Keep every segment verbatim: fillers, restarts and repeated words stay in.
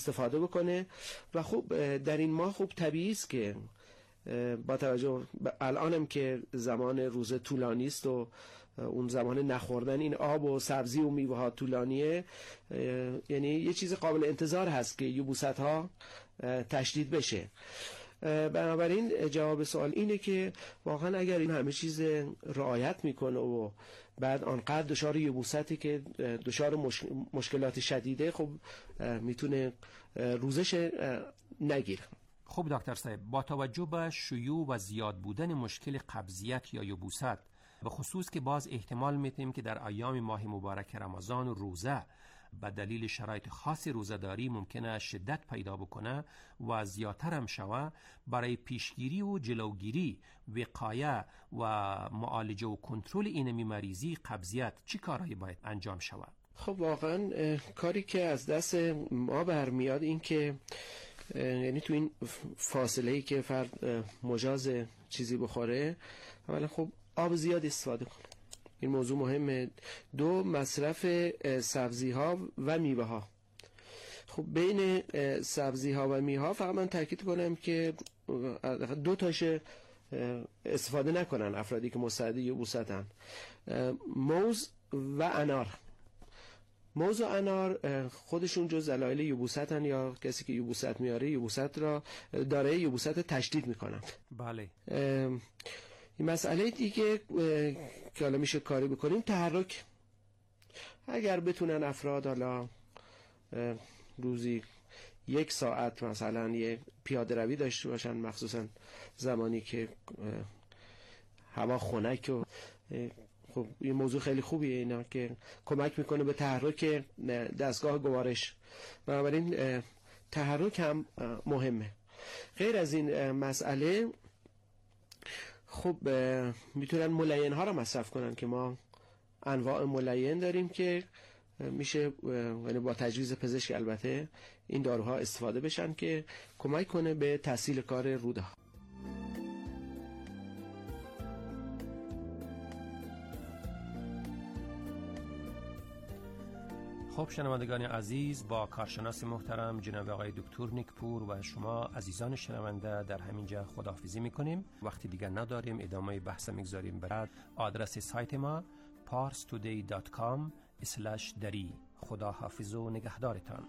استفاده بکنه. و خب در این ماه خوب طبیعی است که با توجه الانم که زمان روزه طولانی است و اون زمان نخوردن این آب و سبزی و میوه ها طولانیه، یعنی یه چیز قابل انتظار هست که یبوست ها تشدید بشه. بنابراین جواب سوال اینه که واقعا اگر این همه چیز رعایت میکنه و بعد آنقدر دچار یبوستی که دچار مش... مشکلات شدیده، خب میتونه روزش نگیره. خب دکتر صاحب، با توجه به شیوع و زیاد بودن مشکل قبضیت یا یبوست، به خصوص که باز احتمال میتیم که در ایام ماه مبارک رمضان و روزه به دلیل شرایط خاص روزه‌داری ممکنه شدت پیدا بکنه و زیادتر هم شوه، برای پیشگیری و جلوگیری، وقایه و معالجه و کنترل این مریضی قبضیت چی کارهایی باید انجام شوه؟ خب واقعا کاری که از دست ما برمیاد این که یعنی تو این فاصله‌ای که فرد مجاز چیزی بخوره، اولا خب آب زیاد استفاده کنه، این موضوع مهمه. دو، مصرف سبزی ها و میوه ها. خب بین سبزی ها و میوه ها فقط من تاکید کنم که دو تاش استفاده نکنن افرادی که مستعد یبوستن: موز و انار. موز و انار خودشون جز دلایل یبوستن، یا کسی که یبوست میاره یبوست را داره یبوست تشدید میکنن. بله. این مسئله دیگه که حالا میشه کاری بکنیم، تحرک. اگر بتونن افراد حالا روزی یک ساعت مثلا یه پیاده روی داشته باشن، مخصوصا زمانی که هوا خنک و خب این موضوع خیلی خوبیه اینا که کمک میکنه به تحرک دستگاه گوارش. بنابراین تحرک هم مهمه. غیر از این مسئله خب میتونن ملین ها رو مصرف کنن که ما انواع ملین داریم که میشه یعنی با تجویز پزشک البته این داروها استفاده بشن که کمک کنه به تسهیل کار روده ها. خب شنوندگان عزیز، با کارشناس محترم جناب آقای دکتر نیکپور و شما عزیزان شنونده در همینجا خداحافظی میکنیم. وقتی دیگر نداریم، ادامه بحث میگذاریم. برای آدرس سایت ما پارس تودی دات کام اسلش دری. خدا حافظ و نگهدارتان.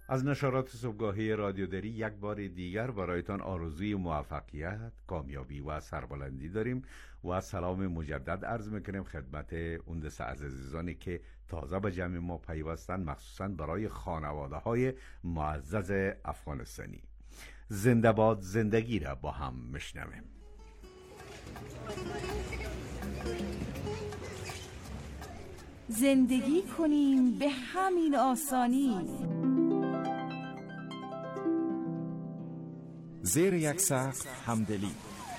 از نشرات صبحگاهی رادیو دری یک بار دیگر برایتان آرزوی موفقیت، کامیابی و سربلندی داریم و سلام مجدد عرض میکنیم خدمت اون دسته عزیزانی که تازه به جمع ما پیوستن، مخصوصا برای خانواده های معزز افغانستانی. زنده باد زندگی را با هم میشنویم. زندگی کنیم به همین آسانی، زیر یک سقف همدلی،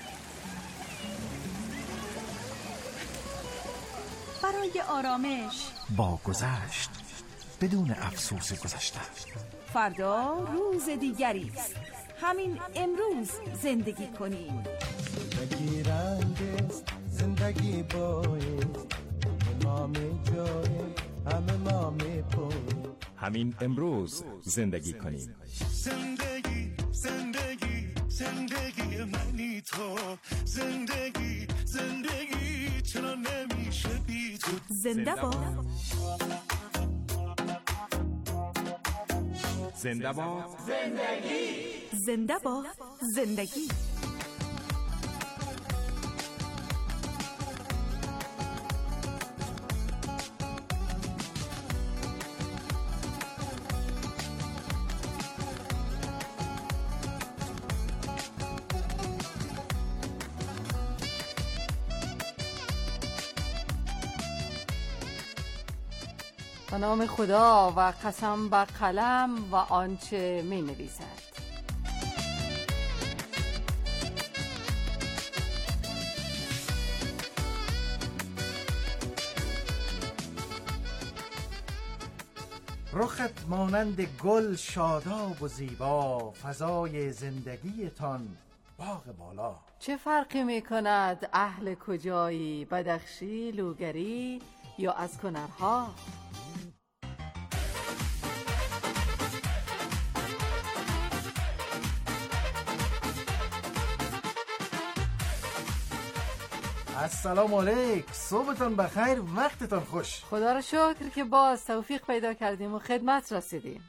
برای آرامش با گذشت بدون افسوس گذشته. فردا روز دیگری است، همین امروز زندگی کنیم. زندگی رنگ است، زندگی بایست، ما می جاییم، همه ما می پویم. همین امروز زندگی کنیم. زندگی زندگی زندگی منی تو، زندگی زندگی چرا نمیشه بی تو. زنده باد زنده باد زندگی، زنده باد زندگی. به نام خدا و قسم به قلم و آنچه می نویسد. رخت مانند گل شاداب و زیبا، فضای زندگیتان باغ بالا. چه فرقی می کند اهل کجایی، بدخشی، لوگری یا از کنرها؟ السلام علیک، صبحتان بخیر، وقتتان خوش. خدا را شکر که باز توفیق پیدا کردیم و خدمت رسیدیم.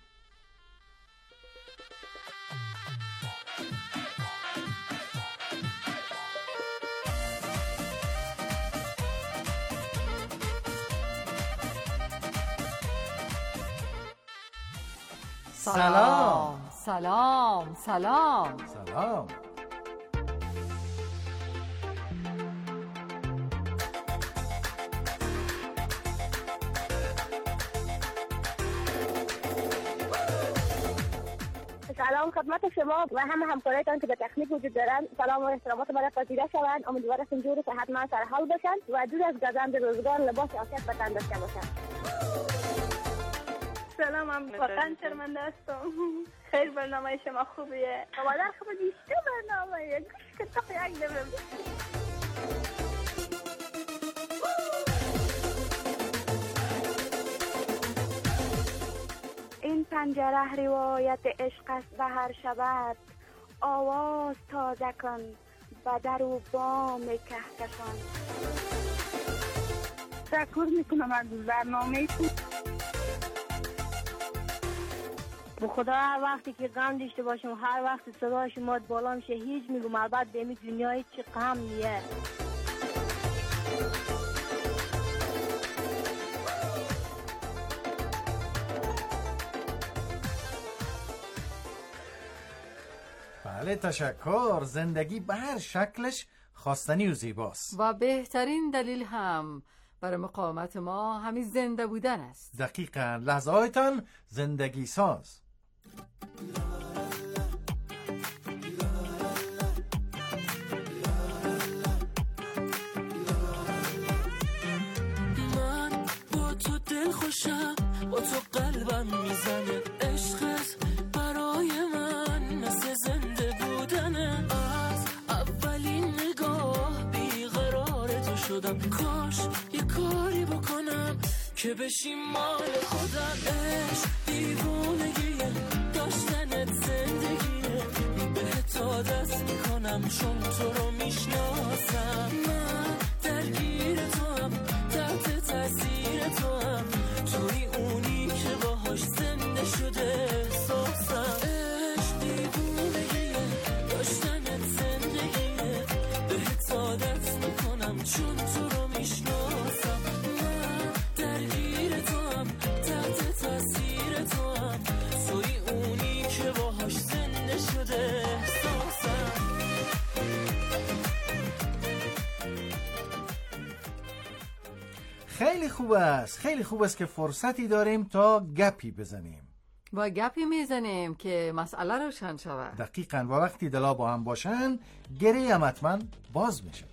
سلام سلام سلام سلام. سلام خدمت شما و همه همکارایتان که به تکنیک وجود دارند. سلام و احترامات مرا پذیرا شوند. امیدوارم جوری که حتما سر حال باشند و دور از گزند روزگار لباس عافیت به تن داشته باشند. سلام، من واقعا شرمنده هستم. خیلی برنامه شما خوبیه. مادر خوب دیشته برنامه گوش که تا یک دفعه این پنجره روایت عشق است به هر شبت، آواز تازه کن به در و بام کهکشان. تشکر میکنم از برنامه تو. به خدا هر وقتی که غم داشته باشم، هر وقت صدای شما بالا میشه، هیچ میگم البته به این دنیای چه غم نیه. بله تشکر. زندگی به هر شکلش خواستنی و زیباست و بهترین دلیل هم برای مقاومت ما همین زنده بودن است. دقیقاً. لحظه هایتان زندگی ساز. من با تو دل خوشم، با تو قلبم میزنه، عشقت برای من مثل زنده بودنه. از اولین نگاه بیقرار تو شدم، کاش یه کاری بکنم که بشی مال خودم. عشق دیوونگیه، داشتنت زندگیه، بهت تا دست میکنم چون تو رو میشناسم. من درگیر تو هم، تحت تاثیر تو هم، توی اونی که باهاش زنده شده. خیلی خوب است، خیلی خوب است که فرصتی داریم تا گپی بزنیم. با گپی میزنیم که مسئله روشن شود. دقیقاً، و وقتی دلا با هم باشن گره هم حتما باز میشه.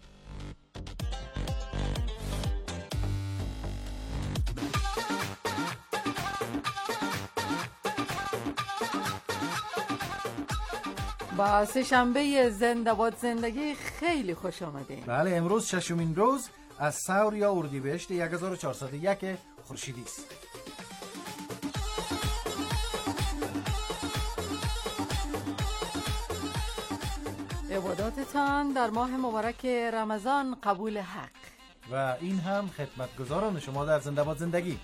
با سه شنبه زنده باد زندگی خیلی خوش آمدین. بله، امروز ششمین روز از ثور یا اردیبهشت هزار و چهارصد و یک خورشیدی است. عباداتتان در ماه مبارک رمضان قبول حق. و این هم خدمتگزاران شما در زنده باد زندگی.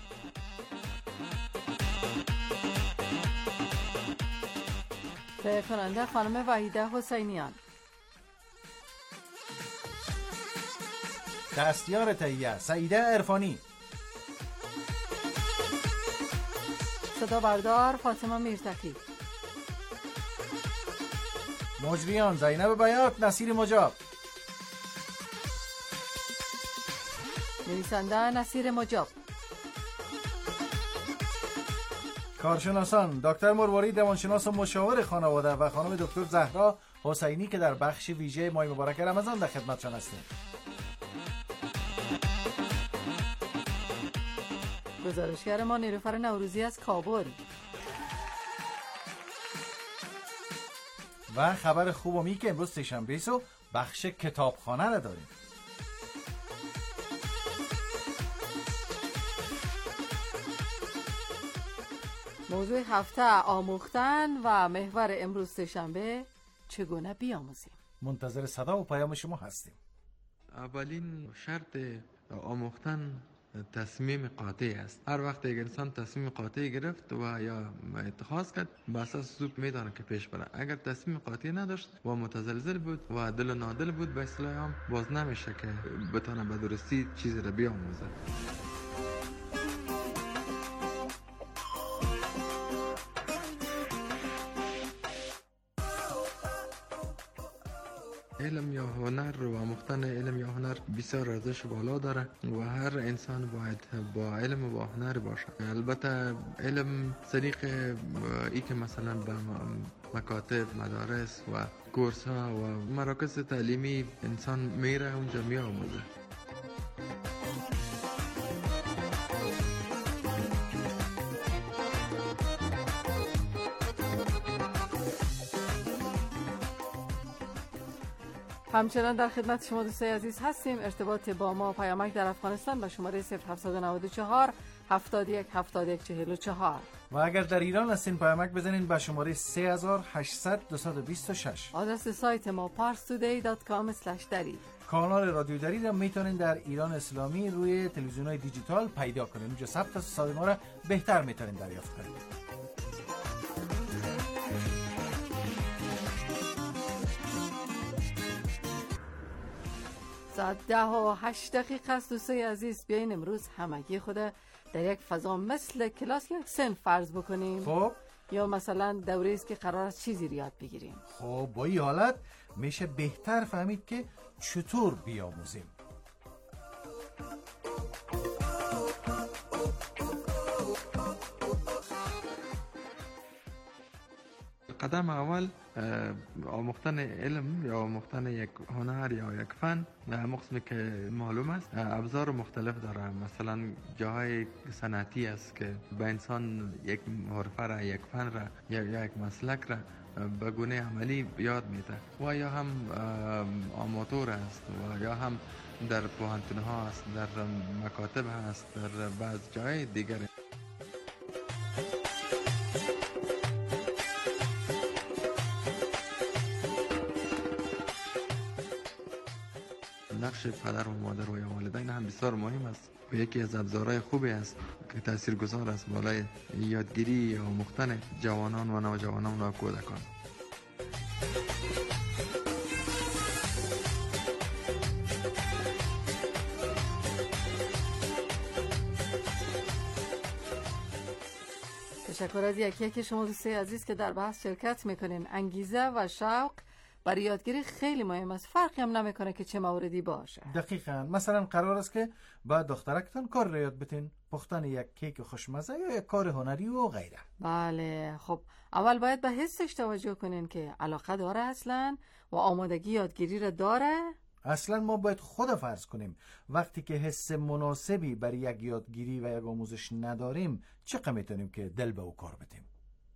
تهیه کننده خانم وحیده حسینیان. دستیار تهیه سعیده عرفانی. صدا بردار فاطمه میرتقی. مجریان زینب بیات، نصیر مجاب. نویسنده نصیر مجاب. کارشناسان دکتر مرواری، روانشناس و مشاور خانواده، و خانم دکتر زهرا حسینی که در بخش ویژه ماه مبارک رمضان در خدمتشان هستیم. گزارشگر ما نیلوفر نوروزی از کابل. و خبر خوب و می که امروز سه‌شنبه است و بخش کتابخانه را داریم. موضوع هفته آموختن و محور امروز سه‌شنبه چگونه بیاموزیم. منتظر صدا و پیام شما هستیم. اولین شرط آموختن تصمیم قاطع است. هر وقت یک انسان تصمیم قاطع گرفت و یا اتخاذ کرد، به اساس زود میدانه که پیش بره. اگر تصمیم قاطع نداشت و متزلزل بود و دل و نادل بود، به اصطلاح هم باز نمیشه که بتونه به درستی چیزی را بیاموزه. علم یا هنر و آموختن علم یا هنر بسیار ارزش بالا داره و هر انسان باید با علم و با هنر باشه. البته علم طریق ای که مثلا به مکاتب، مدارس و کورس ها و مراکز تعلیمی انسان میره اونجا میآموزه. همچنان در خدمت شما دوستای عزیز هستیم. ارتباط با ما پیامک در افغانستان با شماره صفر هفت نه چهار هفتاد و یک هفتاد و یک چهل و چهار و اگر در ایران هستین پیامک بزنین با شماره سه هزار و هشتصد دویست و بیست و شش. آدرس سایت ما پارس تودی دات کام اسلش دری. کانال رادیو دری را میتونین در ایران اسلامی روی تلویزیون‌های دیجیتال پیدا کنین. اونجا ثبت صدای ما را بهتر میتونین دریافت کنین. ساعت ده و هشت دقیقه است دوستای عزیز. بیاین امروز همگی خود در یک فضا مثل کلاس یک سن فرض بکنیم. خب یا مثلا دوره است که قرار است چیزی رو یاد بگیریم. خب با این حالت میشه بهتر فهمید که چطور بیاموزیم. قدم اول آموختن علم یا آموختن یک هنر یا یک فن، مقسمی که معلوم است ابزار مختلف داره. مثلا جاهای صنعتی است که به انسان یک حرفه را، یک فن را یا یک مسلک را به گونه عملی یاد میده. و یا هم آماتور است و یا هم در پوهنتون ها است، در مکاتب هست، در بعض جای دیگر. نقش پدر و مادر و یا والدین هم بسیار مهم است و یکی از ابزارهای خوبی است که تاثیرگذار است بالای یادگیری یا آموختن جوانان و نوجوانان و کودکان. تشکر از یکی که شما دوستای عزیز که در بحث شرکت میکنین. انگیزه و شوق برای یادگیری خیلی مهم است. فرقی هم نمیکنه که چه موردی باشه. دقیقاً. مثلا قرار است که با دخترکتان کار را یاد بتین، پختن یک کیک خوشمزه یا یک کار هنری و غیره. بله. خب اول باید به حسش توجه کنین که علاقه داره اصلا و آمادگی یادگیری را داره. اصلا ما باید خود فرض کنیم وقتی که حس مناسبی برای یک یادگیری و یک آموزش نداریم چقدر میتونیم که دل به او کار بدیم.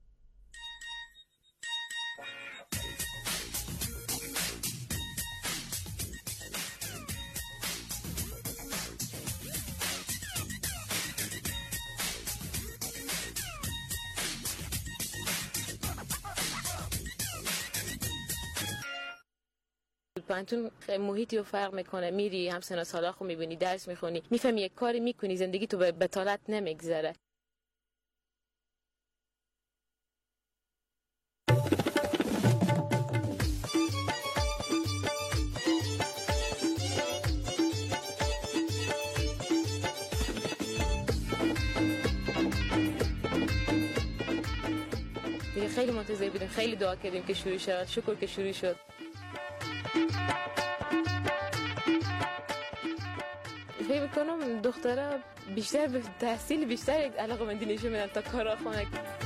پانتون محیطی رو فرق میکنه، میری هم سن و سالا خو میبینی، درس میخونی، میفهمی یک کاری میکنی، زندگی تو به بتالت نمیگذره. دیگه خیلی منتظر بودیم، خیلی دعا کردیم که شروع شد، شکر که شروع شد. فکر میکنم دخترها بیشتر به تحصیل بیشتر علاقه مندی نشون میدن تا کارا خونه.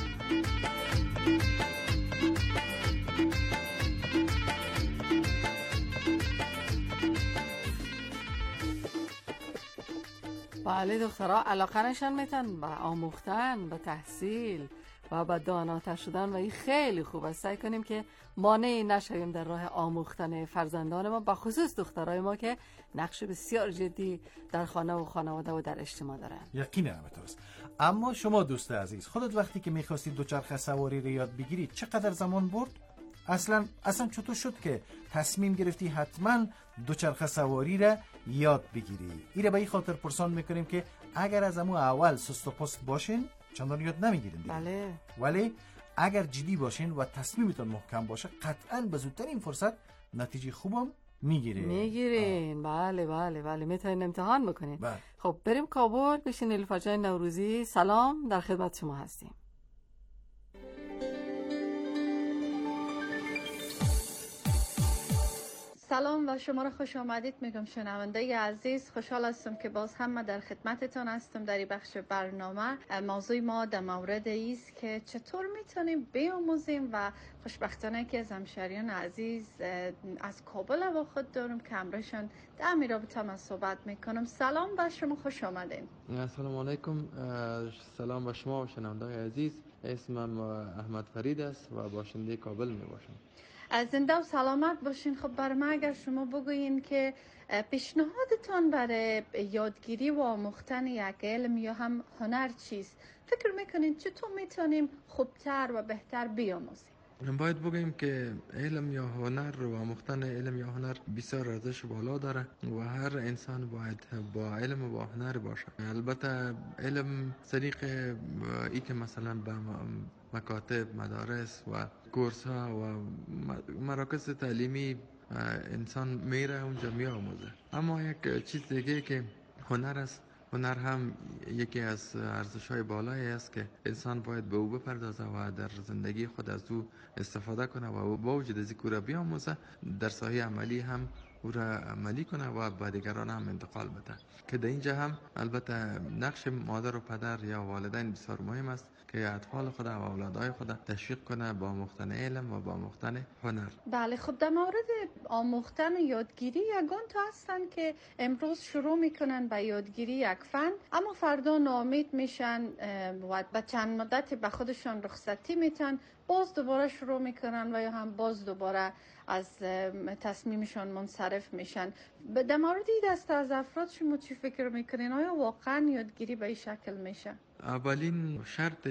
بله دخترها علاقه نشان میتن به آموختن، به تحصیل و به داناتر شدن و این خیلی خوب است. سعی کنیم که مانعی نشویم در راه آموختن فرزندان ما، به خصوص دخترای ما که نقش بسیار جدی در خانه و خانواده و در اجتماع دارن. یقینا همینطور است. اما شما دوست عزیز، خودت وقتی که می‌خواستید دوچرخه سواری رو یاد بگیری چقدر زمان برد؟ اصلا اصلا چطور شد که تصمیم گرفتی حتما دوچرخه سواری را یاد بگیری؟ این را به این خاطر پرسان میکنیم که اگر از امو اول سست و پست باشین چندان یاد نمیگیرین دیگه. بله. ولی اگر جدی باشین و تصمیمتون محکم باشه قطعاً به زودترین فرصت نتیجه خوبم میگیرین. میگیرین. بله بله بله میتونین امتحان بکنین. بله. خب بریم کابل بشین. نیلوفر جان نوروزی، سلام، در خدمت شما هستیم. سلام و شما را خوش آمدید میگم شنونده عزیز. خوشحال هستم که باز هم در خدمتتان هستم در این بخش برنامه. موضوع ما در مورد است که چطور میتونیم بیاموزیم و خوشبختانه که از همشهریان عزیز از کابل با خود دارم که همراهشان در این رابطه من صحبت میکنم. سلام و شما خوش آمدین. السلام علیکم. سلام به شما و شنونده عزیز. اسمم احمد فرید است و باشنده کابل می باشم. زنده و سلامت باشین. خب برای ما اگر شما بگوین که پیشنهادتان برای یادگیری و آموختن یک علم یا هم هنر چیست؟ فکر میکنین چطور میتونیم خوبتر و بهتر بیاموزیم؟ باید بگیم که علم یا هنر و آموختن علم یا هنر بسیار ارزش بالا داره و هر انسان باید با علم و با هنر باشه. البته علم طریق ای که مثلا به مکاتب، مدارس و کورس ها و مراکز تعلیمی انسان میره اونجا میآموزه. اما یک چیز دیگه که هنر است، هنر هم یکی از ارزش‌های بالایی است که انسان باید به او بپردازه و در زندگی خود از او استفاده کنه و با وجود از اینکه او را بیاموزه در ساحه عملی هم او را عملی کنه و به دیگران هم انتقال بده. که در اینجا هم البته نقش مادر و پدر یا والدین بسیار مهم است که اطفال خود و اولادهای خود تشویق کنه با آموختن علم و با آموختن هنر. بله. خب در مورد آموختن و یادگیری یگان تا هستن که امروز شروع میکنن به یادگیری یک فن اما فردا ناامید میشن و به چند مدت به خودشان رخصتی میتن، باز دوباره شروع میکنن و یا هم باز دوباره از تصمیمشان منصرف میشن. در مورد این دسته از افراد شما چی فکر میکنین؟ آیا واقعا یادگیری به این شکل میشه؟ اولین شرط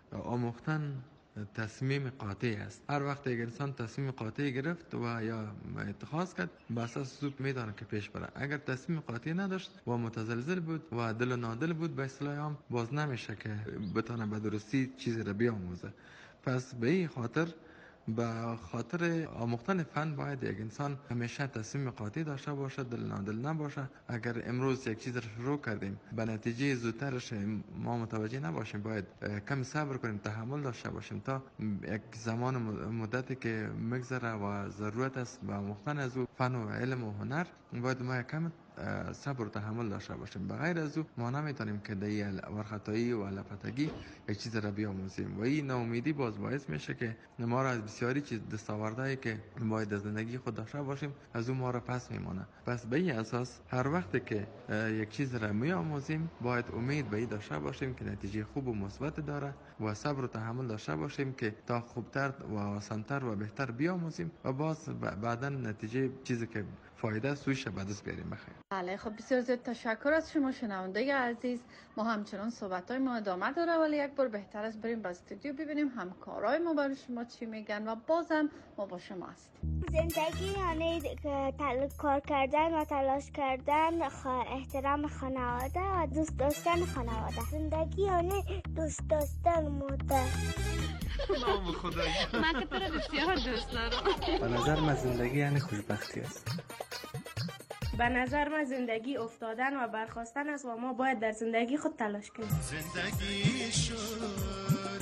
آموختن تصمیم قاطع است. هر وقت یک انسان تصمیم قاطع گرفت و یا اتخاذ کرد به اساس زود میدانه که پیش بره. اگر تصمیم قاطع نداشت و متزلزل بود و دل و نادل بود به اصطلاح هم باز نمیشه که بتونه به درستی چیزی را بیاموزه. پس به این خاطر به خاطر آموختن فن باید یک انسان همیشه تصمیم قاطع داشته باشه، دل نادل نباشه. اگر امروز یک چیز رو شروع کردیم به نتیجه زودترش ما متوجه نباشیم، باید کم صبر کنیم، تحمل داشته باشیم تا یک زمان مدتی که مگذره و ضرورت است به آموختن از او فن و علم و هنر، باید ما کم صبر و تحمل داشته باشیم. بغیر از او ما نمیتونیم که در ورختایی و لپتگی یک چیز را بیاموزیم و این ناامیدی باز باعث میشه که ما را از بسیاری چیز دستاوردهایی که باید از زندگی خود داشته باشیم از اون ما را پس میمونه. پس به این اساس هر وقت که یک چیز را میاموزیم باید امید به این داشته باشیم که نتیجه خوب و مثبت داره و صبر و تحمل داشته باشیم که تا خوبتر و آسانتر و بهتر بیاموزیم و باز بعدا نتیجه چیزی که فایده سویش به دست بیاریم. بخیر. بله، خب بسیار زیاد تشکر از شما شنونده عزیز. ما همچنان صحبت‌های ما ادامه داره، ولی یک بار بهتر است بریم به استودیو ببینیم همکارای ما برای شما چی میگن و بازم ما با شما هستیم. زندگی یعنی تل... کار کردن و تلاش کردن، خ... احترام خانواده و دوست داشتن خانواده. زندگی یعنی دوست داشتن مادر. نام خدایی. من که تو رو بسیار دوست دارم. به نظر من زندگی یعنی خوشبختی است. به نظر من زندگی افتادن و برخاستن است و ما باید در زندگی خود تلاش کنیم. زندگی شور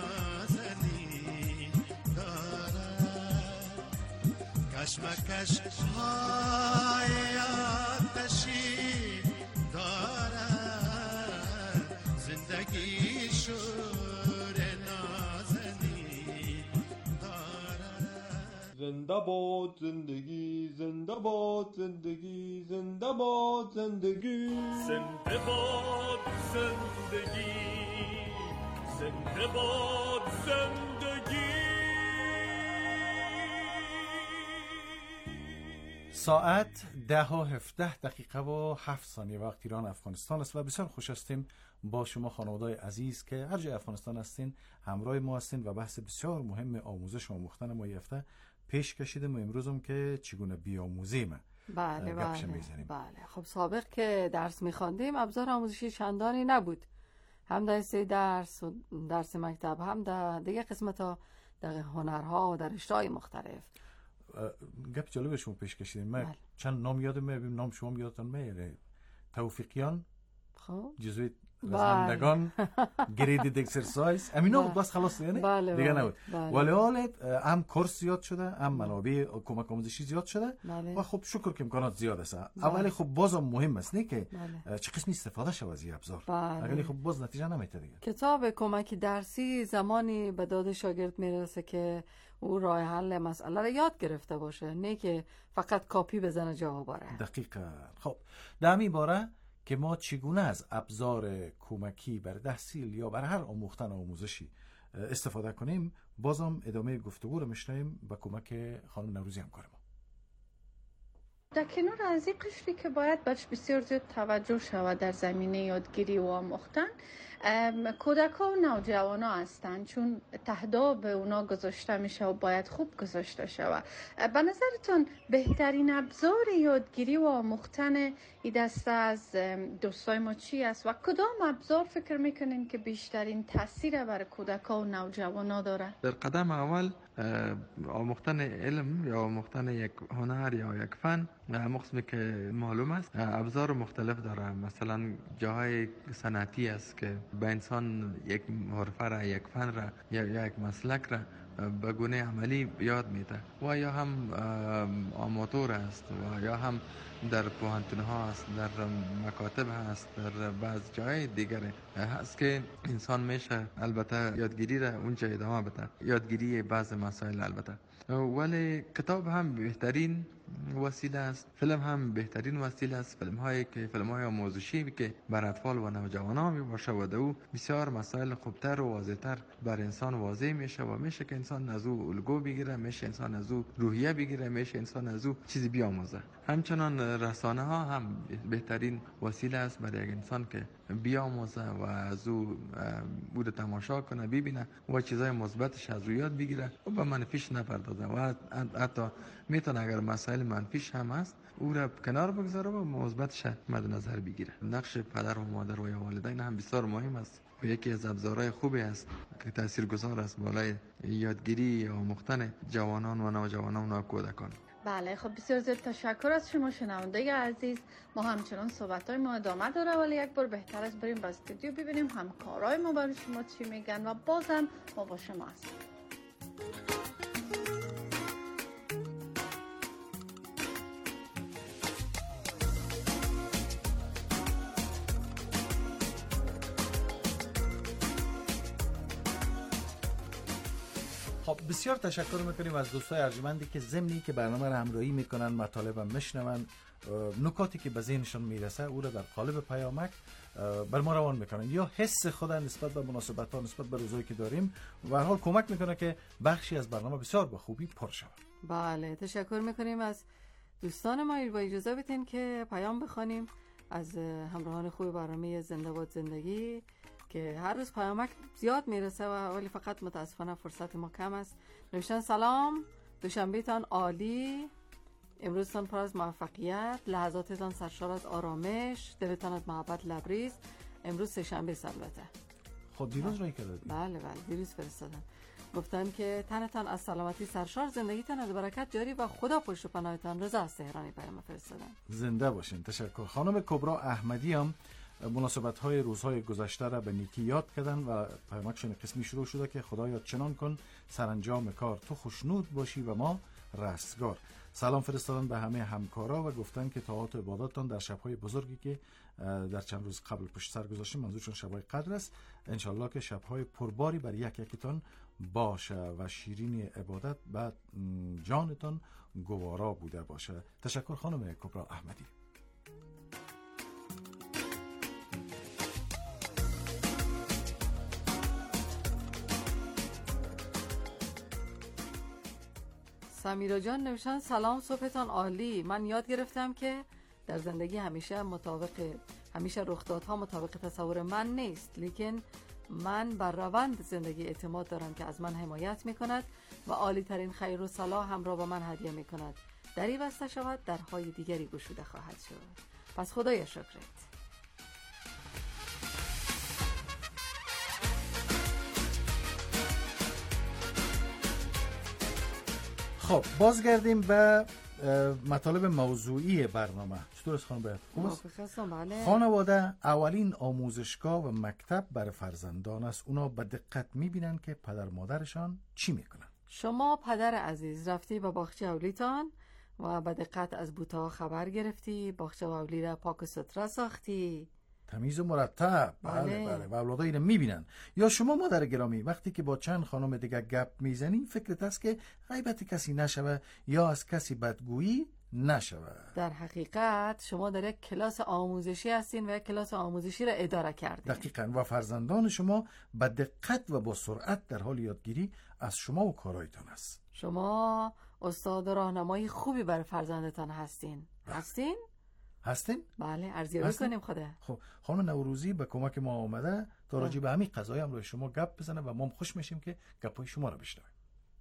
نازنی دارد، کشمکش های آتشی دارد. زندگی شور نازنی دارد. زنده باد زندگی، زنده باد زندگی، زنده باد زندگی، زنده باد زندگی، زنده باد زندگی. ساعت ده و هفده دقیقه و هفت ثانیه وقت ایران افغانستان است و بسیار خوش هستیم با شما خانواده‌های عزیز که هر جای افغانستان هستین همراه ما هستین و بحث بسیار مهم آموزش و آموختن ما یفته پیش کشیدیم و امروز هم که چگونه بیاموزیم. بله بله بله. خب سابق که درس می‌خواندیم ابزار آموزشی چندانی نبود، هم در سه درس و درس مکتب، هم در دیگه قسمت‌ها در هنرها و در رشته‌های مختلف. گپ جالب شما پیش کشیدیم. من بله. چند نام یادم میاد، نام شما یادتون میاد؟ توفیقیان، خب جزوی رزمندگان، گریدید اکسرسایز، امینا بود بس خلاص یعنی بله دیگه بله. نبود. بله. ولی حالت هم کورس زیاد شده، هم منابع کمک آموزشی زیاد شده بله. و خب شکر که امکانات زیاد است. بله. اولی خب بازم مهم است نه که بله. چه قسمی استفاده شود از این ابزار. بله. اگه خب باز نتیجه نمیده دیگه. کتاب کمک درسی زمانی به داد شاگرد میرسه که او راه حل مسئله رو یاد گرفته باشه، نه که فقط کاپی بزنه جواب بره. دقیقاً. خب در همین باره که ما چگونه از ابزار کمکی بر تحصیل یا بر هر آموختن آموزشی استفاده کنیم، بازم ادامه گفتگو رو میشنویم با کمک خانم نوروزی همکار ما. در کنار از این قشری که باید بهش بسیار زیاد توجه شود در زمینه یادگیری و آموختن، کودک‌ها و نوجوانا هستند، چون تهداب به اونا گذاشته میشه و باید خوب گذاشته شود. به نظرتون بهترین ابزار یادگیری و آموختن این دسته از دوستای ما چی است و کدام ابزار فکر میکنین که بیشترین تاثیر بر کودک‌ها و نوجوانا داره؟ در قدم اول آموختن علم یا آموختن یک هنر یا یک فن، مقسمی که معلوم است ابزار مختلف داره. مثلا جاهای صنعتی است که به انسان یک حرفه را، یک فن را یا یک مسلک را به گونه عملی یاد میده و یا هم آماتور است و یا هم در پوهنتون ها است، در مکاتب هست، در بعض جای دیگر هست که انسان میشه البته یادگیری را اونجا ادامه بده، یادگیری بعض مسائل البته. ولی کتاب هم بهترین وسیله است، فیلم هم بهترین وسیله است. فیلم هایی که فیلم های آموزشی که بر اطفال و نوجوانان می باشه و دو بسیار مسائل خوبتر و واضح‌تر بر انسان واضح میشه و میشه که انسان از او الگو بگیره، میشه انسان از او روحیه بگیره، میشه انسان از او چیزی بیاموزه. همچنان رسانه ها هم بهترین وسیله است برای یک انسان که بیاموزه و از او بود تماشا کنه، ببینه و چیزای مثبتش از او یاد بگیره و به منفیش نپردازه و حتی میتونه اگر مسائل منفیش هم هست او را کنار بگذاره و مثبتش مد نظر بگیره. نقش پدر و مادر و یا والدین هم بسیار مهم است و یکی از ابزارهای خوبی است که تاثیرگذار است بالای یادگیری یا آموختن جوانان و نوجوانان و کودکان. بله خب بسیار زیاد تشکر از شما شنونده عزیز. ما همچنان صحبت‌های ما ادامه داره، ولی یک بار بهتر است بریم به استودیو ببینیم همکارای ما برای شما چی میگن و بازم ما با شما هستیم. خب بسیار تشکر میکنیم از دوستای ارجمندی که ضمنی که برنامه را همراهی میکنن، مطالب میشنون، نکاتی که به ذهنشان میرسه او را در قالب پیامک بر ما روان میکنن یا حس خود نسبت به مناسبت ها، نسبت به روزایی که داریم و هر حال کمک میکنه که بخشی از برنامه بسیار به خوبی پر شود. بله تشکر میکنیم از دوستان ما. با اجازه بدین که پیام بخوانیم از همراهان خوب برنامه زنده باد زندگی که هر روز پیامک زیاد میرسه و ولی فقط متاسفانه فرصت ما کم است. نوشتن سلام، دوشنبهتان عالی، امروزتان پر از موفقیت، لحظاتتان سرشار از آرامش، دلتان از محبت لبریز. امروز سه شنبه است البته. خب دیروز رای کردید؟ بله بله دیروز فرستادن. گفتن که تنتان از سلامتی سرشار، زندگیتان از برکت جاری و خدا پشت و پناهتان. رضا از تهرانی پیام فرستادن. زنده باشین. تشکر. خانم کبرا احمدی هم مناسبت‌های روزهای گذشته را به نیکی یاد کردن و پیامکشون قسمی شروع شده که خدایا چنان کن سرانجام کار تو خوشنود باشی و ما رستگار. سلام فرستادن به همه همکارا و گفتن که طاعات و عباداتتان در شب‌های بزرگی که در چند روز قبل پشت سر گذاشتیم، منظورشون شب‌های قدر است، انشالله که شب‌های پرباری بر یک یکیتان باشه و شیرین عبادت بعد جانتان گوارا بوده باشه. تشکر خانم کبرا احمدی. سمیرا جان نوشتن سلام، صبحتان عالی. من یاد گرفتم که در زندگی همیشه مطابق همیشه رخدادها مطابق تصور من نیست، لیکن من بر روند زندگی اعتماد دارم که از من حمایت می کند و عالی ترین خیر و صلاح هم را با من هدیه می کند. دری بسته شود درهای دیگری گشوده خواهد شد. پس خدایا شکرت. خب بازگردیم به مطالب موضوعی برنامه. چطور است خانم باید؟ خوب است؟ بله. خانواده اولین آموزشگاه و مکتب برای فرزندان است. اونا به دقت میبینن که پدر مادرشان چی میکنن. شما پدر عزیز رفتی به باغچه اولیتان و به دقت از بوتا خبر گرفتی، باغچه اولی را پاک و ستره ساختی، تمیز و مرتب. بله بله, بله. و اولادا اینو میبینن. یا شما مادر گرامی وقتی که با چند خانم دیگه گپ میزنی فکرت است که غیبت کسی نشوه یا از کسی بدگویی نشوه. در حقیقت شما در یک کلاس آموزشی هستین و یک کلاس آموزشی را اداره کردین. دقیقاً. و فرزندان شما به دقت و با سرعت در حال یادگیری از شما و کارایتان است. شما استاد و راهنمای خوبی برای فرزندتان هستین. هستین؟ هستین؟ بله ارزیابی کنیم خدا. خب خانم نوروزی به کمک ما آمده تا راجع به همین قضايا هم روی شما گپ بزنه و ما خوش میشیم که گپای شما رو بشنویم.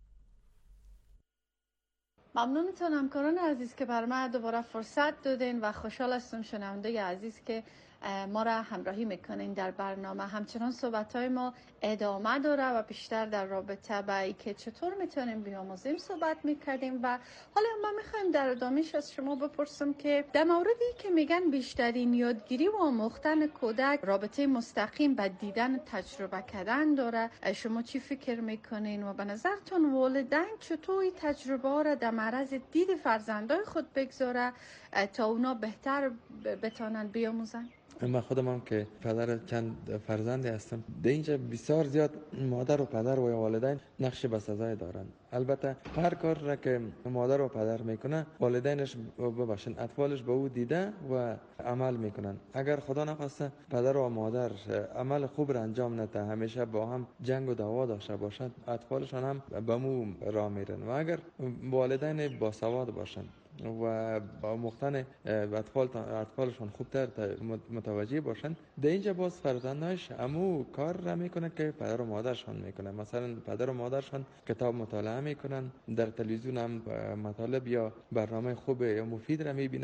ممنونتون همکاران عزیز که بر ما دوباره فرصت دادین و خوشحال هستم شنونده عزیز که ما را همراهی میکنین در برنامه. همچنان صحبت‌های ما ادامه داره و بیشتر در رابطه با ای که چطور میتونیم بیاموزیم صحبت میکردیم و حالا ما میخوایم در ادامهش از شما بپرسم که در موردی که میگن بیشترین یادگیری و آموختن کودک رابطه مستقیم با دیدن تجربه کردن داره. شما چی فکر میکنین و به نظرتون والدین چطور این تجربه را در معرض دید فرزندای خود بگذاره تا اونا بهتر بتونن بیاموزن؟ من خودم هم که پدر چند فرزندی هستم، در اینجا بسیار زیاد مادر و پدر و والدین نقش بسزای دارن. البته هر کار را که مادر و پدر میکنه والدینش ببخشن اطفالش به او دیده و عمل میکنن. اگر خدا نخواسته پدر و مادر عمل خوب را انجام نده، همیشه با هم جنگ و دعوا داشته باشند، اطفالشان هم به مو راه میرن. و اگر والدین باسواد باشن و با مختن اطفال اطفالشون خوبتر متوجه باشن، در اینجا باز فرزندانش امو کار را میکنه که پدر و مادرشان میکنه. مثلا پدر و مادرشان کتاب مطالعه میکنن، در تلویزیون هم مطالب یا برنامه خوب یا مفید را میبینن،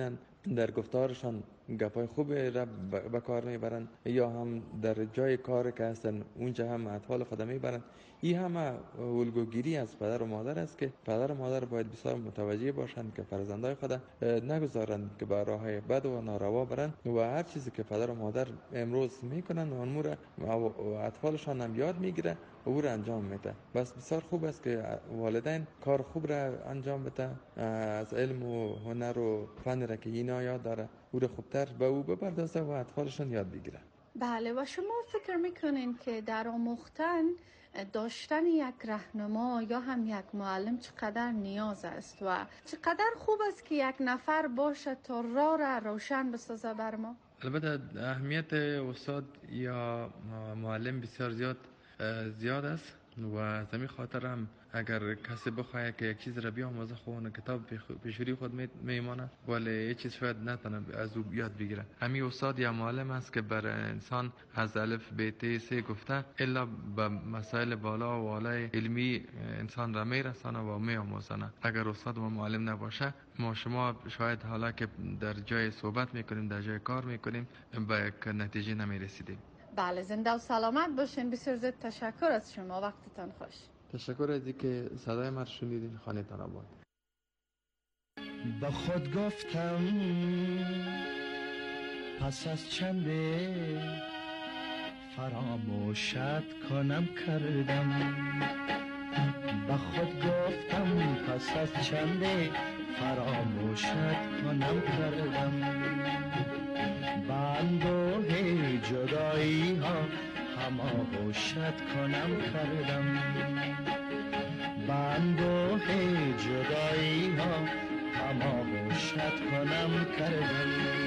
در گفتارشان گپای خوب را به کار میبرند یا هم در جای کار که هستن اونجا هم اطفال خود میبرند. این همه الگوگیری از پدر و مادر است که پدر و مادر باید بسیار متوجه باشند که فرزندای خود نگذارند که به راه بد و ناروا برند و هر چیزی که پدر و مادر امروز میکنند و اون را اطفالشان هم یاد میگیره و او را انجام میده. بس بسیار خوب است که والدین کار خوب را انجام بده، از علم و هنر و فن را که اینا یاد داره او را خوبتر به او بپردازه و اطفالشان یاد بگیره. بله، و شما فکر میکنین که در آموختن داشتن یک راهنما یا هم یک معلم چقدر نیاز است و چقدر خوب است که یک نفر باشه تا راه را روشن بسازه بر ما؟ البته اهمیت استاد یا معلم بسیار زیاد زیاد است و زمین خاطر هم اگر کسی بخواه که یک چیز را بیاموزه خونه کتاب پیشوری خود میمانه ولی یک چیز شاید نتونه از او یاد بگیره. همین استاد یا معلم است که بر انسان از الف به ت سه گفته الا به مسائل بالا و بالای علمی انسان را میرسانه و میآموزانه. اگر استاد و معلم نباشه ما شما شاید حالا که در جای صحبت میکنیم در جای کار میکنیم به نتیجه نمیرسیدیم. بله، زنده و سلامت باشین. بسیار زیاد تشکر از شما، وقتتان خوش. تشکر از اینکه صدای من شنیدین. خانه‌تان آباد. با خود گفتم پس از چنده فراموشت کنم کردم. با خود گفتم پس از چنده فراموشت کنم کردم. بندوه جدایی ها هماغوشت کنم کردم. بندوه جدایی ها هماغوشت کنم کردم.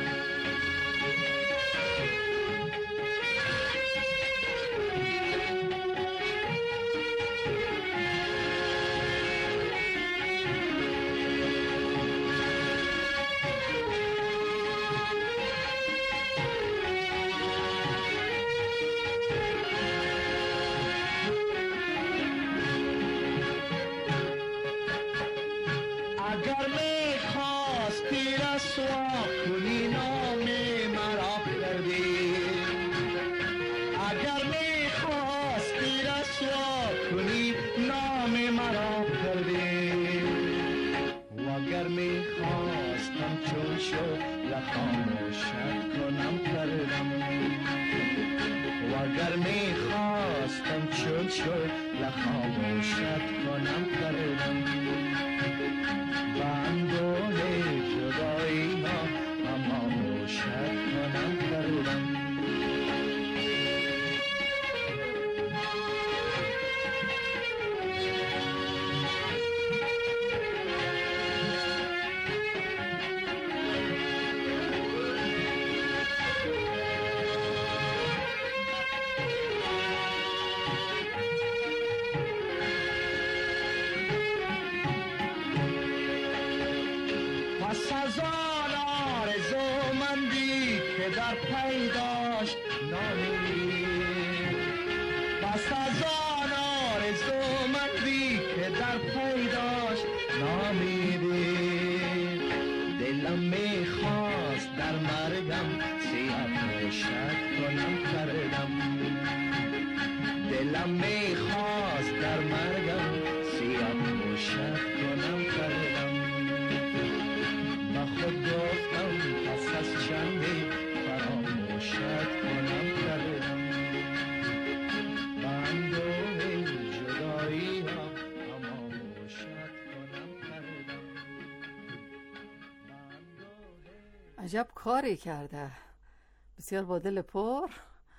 عجب کاری کرده، بسیار با دل پر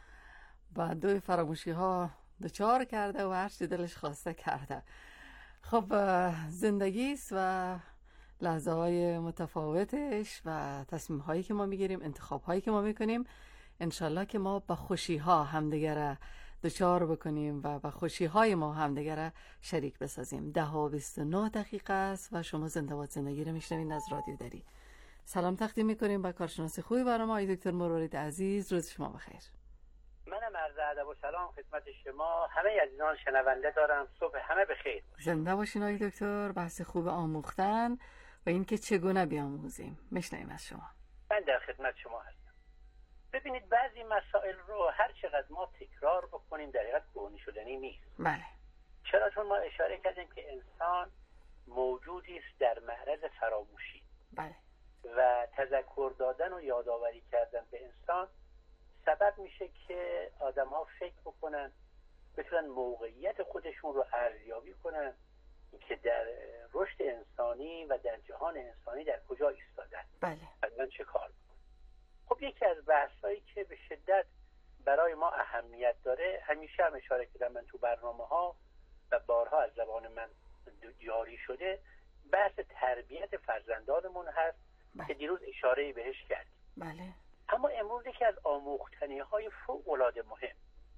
بندوی فراموشی ها دچار کرده و هر چی دلش خواسته کرده. خب زندگی است و لحظه های متفاوتش و تصمیم هایی که ما میگیریم، انتخاب هایی که ما میکنیم، انشالله که ما با خوشی ها همدیگه دچار بکنیم و با خوشی های ما همدیگه شریک بسازیم. ده و بیست و نه دقیقه است و شما زنده باد زندگی رو میشنوید از رادیو دری. سلام تقدیم میکنیم با کارشناس خوبی برای ما آقای دکتر مروارید عزیز. روز شما بخیر. منم عرض ادب و سلام خدمت شما همه عزیزان شنونده دارم. صبح همه بخیر. زنده باشین آقای دکتر. بحث خوب آموختن و اینکه چگونه بیاموزیم. میشنویم از شما. من در خدمت شما هستم. ببینید بعضی مسائل رو هر چقدر ما تکرار بکنیم در حقیقت کهنه شدنی نیست. بله. چرا؟ چون ما اشاره کردیم که انسان موجودی است در معرض فراموشی. بله. و تذکر دادن و یادآوری کردن به انسان سبب میشه که آدم‌ها فکر بکنن، بتونن موقعیت خودشون رو ارزیابی کنن که در رشد انسانی و در جهان انسانی در کجا ایستادن. بله. مثلا چه کار بکنن. خب یکی از بحثایی که به شدت برای ما اهمیت داره، همیشه هم اشاره کردم من تو برنامه‌ها و بارها از زبان من جاری شده، بحث تربیت فرزندانمون هست. بله. که دیروز اشاره‌ای بهش کردیم. بله. اما امروز یکی از آموختنی‌های فوق‌العاده مهم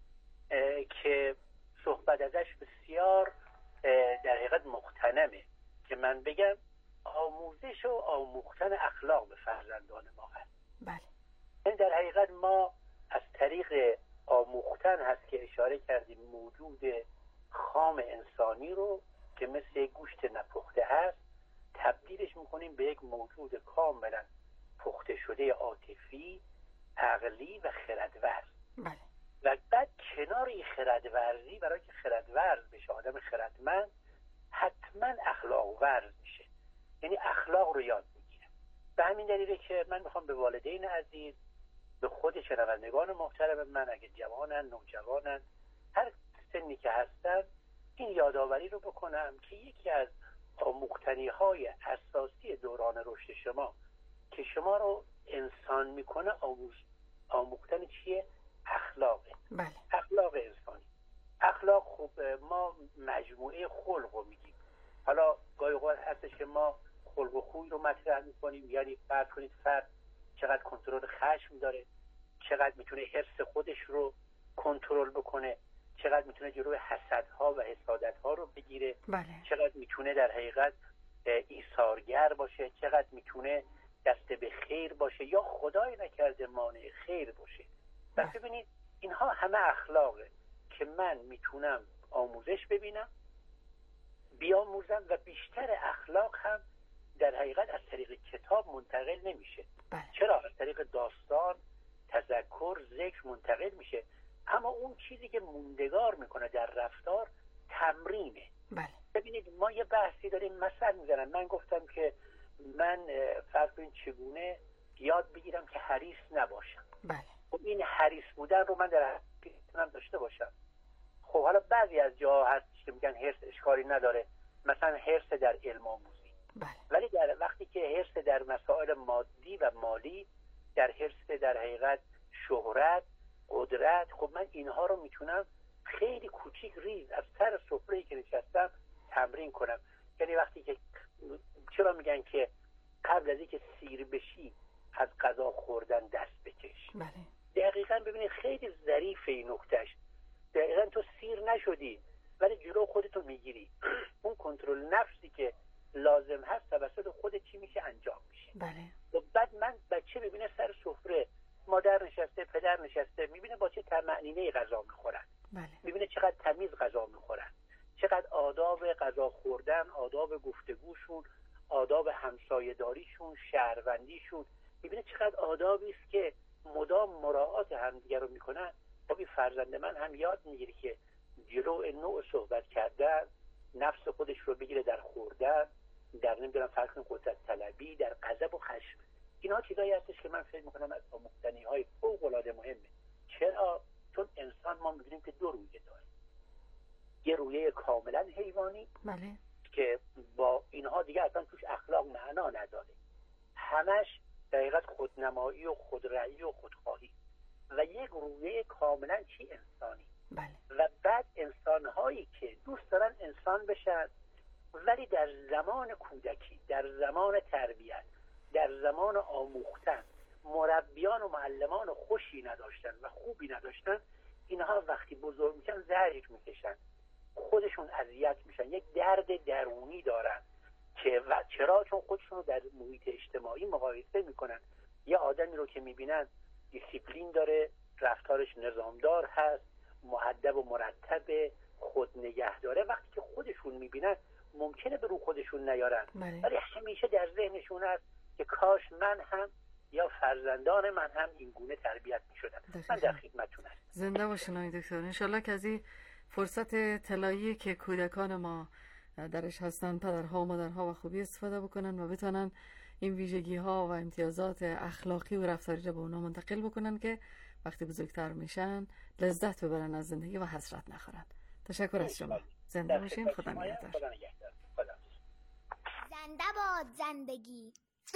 که صحبت ازش بسیار در حقیقت مغتنمه که من بگم آموزش و آموختن اخلاق به فرزندان ما هست. بله. این در حقیقت ما از طریق آموختن هست که اشاره کردیم موجود خام انسانی رو که مثل گوشت نپخته هست تبدیلش میکنیم به یک موجود کاملا پخته شده عاطفی، عقلی و خردورز. بله. و بعد کنار این خردورزی، برای که خردورز بشه آدم خردمند، حتما اخلاق ورز میشه، یعنی اخلاق رو یاد میگیره. به همین دلیله که من میخوام به والدین عزیز، به خود شنوندگان محترم من، اگه جوانن، نوجوانن، هر سنی که هستن، این یادآوری رو بکنم که یکی از آموختنی های اساسی دوران رشد شما که شما رو انسان میکنه آموز آموختن چیه؟ اخلاقه. بله. اخلاق انسانی. اخلاق خوب ما مجموعه خلق رو میگیم. حالا گاهی اوقات هستش که ما خلق و خوی رو مطرح میکنیم، یعنی فرض کنید فرد چقدر کنترل خشم داره، چقدر میتونه حرص خودش رو کنترل بکنه، چقدر میتونه جلوی حسدها و حسادتها رو بگیره. بله. چقدر میتونه در حقیقت ایثارگر باشه، چقدر میتونه دست به خیر باشه یا خدای نکرده مانع خیر باشه. پس ببینید اینها همه اخلاقه که من میتونم آموزش ببینم، بیاموزم و بیشتر اخلاق هم در حقیقت از طریق کتاب منتقل نمیشه. بله. چرا؟ از طریق داستان، تذکر، ذکر منتقل میشه. اما اون چیزی که موندگار میکنه در رفتار تمرینه. بله. ببینید ما یه بحثی داریم، مثلا میزنم، من گفتم که من فرض کنید چگونه یاد بگیرم که حریص نباشم. بله. خب این حریص بودن رو من در حقیقت داشته باشم. خب حالا بعضی از جاها هست که میگن حرص اشکالی نداره، مثلا حرص در علم آموزی. بله. ولی در وقتی که حرص در مسائل مادی و مالی، در حرص در حقیقت شهرت، قدرت، خب من اینها رو میتونم خیلی کوچیک ریز از سر سفره‌ای که نشستم تمرین کنم. یعنی وقتی که چرا میگن که قبل از اینکه سیر بشی از غذا خوردن دست بکش. بله. دقیقاً ببینید خیلی ظریفه این نکتهش. دقیقاً تو سیر نشدی ولی جلو خودتو میگیری. اون کنترل نفسی که لازم هست توسط خودت چی میشه؟ انجام میشه. بله. و بعد من بچه ببینه سر سفره مادر نشسته، پدر نشسته، میبینه با چه طمأنینه‌ای غذا میخورن. بله. میبینه چقدر تمیز غذا میخورن، چقدر آداب غذا خوردن، آداب گفتگوشون، آداب همسایه‌داریشون، شهروندیشون، میبینه چقدر آدابی است که مدام مراعات همدیگه رو میکنن. خب این فرزند من هم یاد میگیره که جلو نوع صحبت کردن، نفس خودش رو بگیره در خوردن، در نمیدونم فرق قدرت طلبی، در غضب و خشم. اینها چیزایی هستش که من فکر میکنم از آموختنی‌های فوق‌العاده مهمه. چرا؟ چون انسان ما می‌بینیم که دو رویه داره. یه رویه کاملا حیوانی، بله، که با اینها دیگه اصلا توش اخلاق معنا نداره، همش دقیقاً خودنمایی و خودرأیی و خودخواهی. و یک رویه کاملا چی انسانی. بله. و بعد انسان‌هایی که دوست دارن انسان بشن ولی در زمان کودکی، در زمان تربیت، در زمان آموختن مربیان و معلمان خوشی نداشتن و خوبی نداشتن، اینها وقتی بزرگ میشن زجر میکشن، خودشون اذیت میشن، یک درد درونی دارن که و چرا؟ چون خودشون رو در محیط اجتماعی مقایسه میکنن. یه آدمی رو که میبینن دیسیپلین داره، رفتارش نظامدار هست، مؤدب و مرتب، خود نگه داره، وقتی که خودشون میبینن ممکنه به رو خودشون نیارن، بله. ولی همیشه در ذهنشون هست که کاش من هم یا فرزندان من هم این گونه تربیت می‌شدن. من در خدمتتون هستم. زنده باشین آقای دکتر. انشالله که از این فرصت طلایی که کودکان ما درش هستن، پدرها و مادرها و خوبی استفاده بکنن و بتونن این ویژگی ها و امتیازات اخلاقی و رفتاری رو به اونا منتقل بکنن که وقتی بزرگتر میشن لذت ببرن از زندگی و حسرت نخورن. تشکر از شما. زنده باشین. خدا نگهدار. زنده باد زندگی.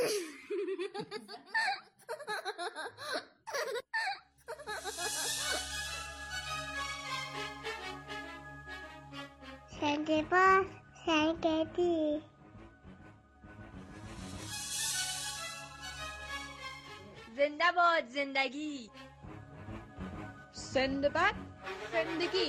زنده باد زندگی. زنده باد زندگی. زنده باد زندگی.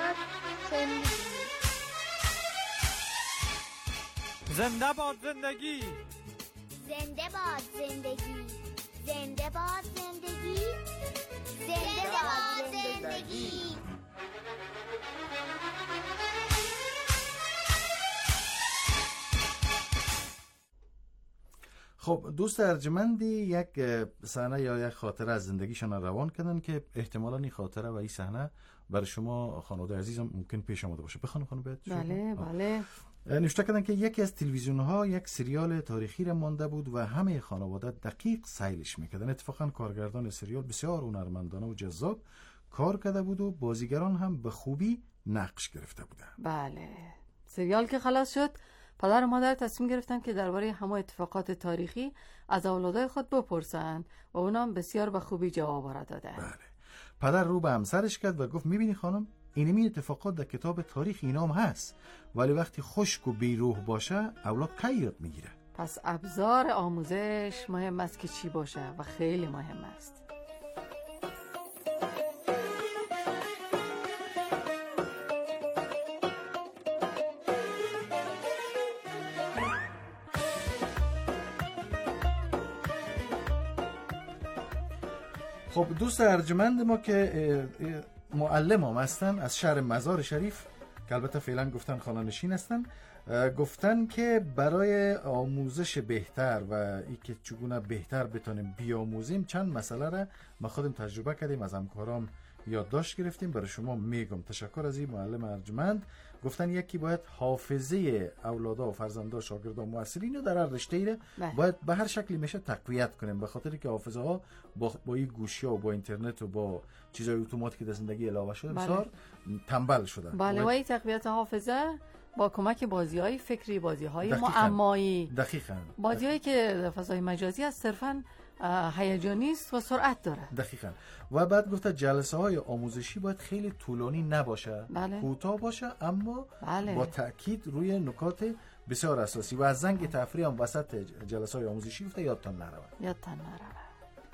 زنده باد زندگی. زنده باد زندگی. زنده باد زندگی. زنده باد زندگی. خب دوست ارجمندی یک صحنه یا یک خاطره از زندگیشان روان کردن که احتمالاً این خاطره و این صحنه برای شما خانواده عزیزم ممکن پیش آمده باشه. بخوام خانم بیاد. بله بله. نوشته کردن که یکی از تلویزیون ها یک سریال تاریخی را مانده بود و همه خانواده دقیق سیلش میکردن. اتفاقا کارگردان سریال بسیار هنرمندانه و جذاب کار کرده بود و بازیگران هم به خوبی نقش گرفته بودن. بله. سریال که خلاص شد، پدر و مادر تصمیم گرفتن که درباره همه اتفاقات تاریخی از اولادای خود بپرسن و اونا هم بسیار به خوبی جواب را دادن. بله. پدر رو به همسرش کرد و گفت میبینی خانم، اینمی اتفاقات در کتاب تاریخ اینام هست، ولی وقتی خشک و بیروح باشه اولاد کی یاد میگیره. پس ابزار آموزش مهم است که چی باشه و خیلی مهم است. خب دوست ارجمند ما که معلم هم هستن از شهر مزار شریف که البته فعلا گفتن خانه نشین هستن، گفتن که برای آموزش بهتر و ای که چگونه بهتر بتونیم بیاموزیم چند مسئله را ما خودم تجربه کردیم، از همکارام یادداشت گرفتیم، برای شما میگم. تشکر از این معلم ارجمند. گفتن یکی باید حافظه اولادا و فرزندا شاگردا و معلمین رو در هر رشته‌ای باید به هر شکلی میشه تقویت کنیم، به خاطر که حافظه ها با با این گوشی‌ها و با اینترنت و با چیزای اتوماتیک که در زندگی علاوه شده بسیار تنبل شدن. بله، و این تقویت حافظه با کمک بازی‌های فکری، بازی‌های معمایی، دقیقاً بازی‌هایی که در فضای مجازی از صرفاً هیجانی است و سرعت داره. دقیقاً. و بعد گفته جلسه های آموزشی باید خیلی طولانی نباشه، بله. کوتاه باشه، اما بله. با تأکید روی نکات بسیار اساسی و از زنگ تفریح هم وسط جلسه های آموزشی گفته یادتان نروه. یادتان نروه.